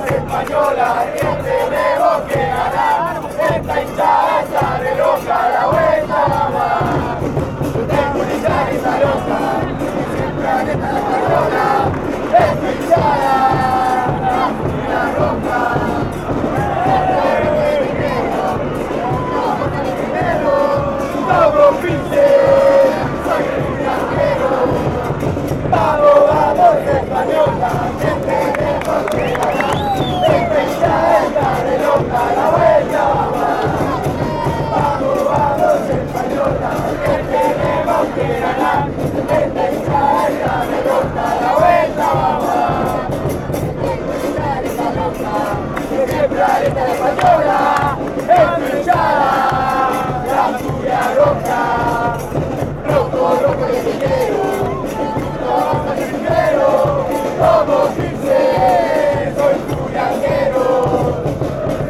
española, que tenemos que ganar. Esta hinchada está re loca, la vuelta va más. Tengo una hinchada que está loca, que siempre alienta la española. Esta hinchada, la roja. Vamos, pinche, soy el financiero. Vamos, vamos, española, que tenemos que ganar. Esta hinchada está re loca, la vuelta va más. Vamos, vamos, española, que tenemos que ganar. Esta hinchada está re loca, la vuelta va más. Esta hinchada está loca, que siempre alienta la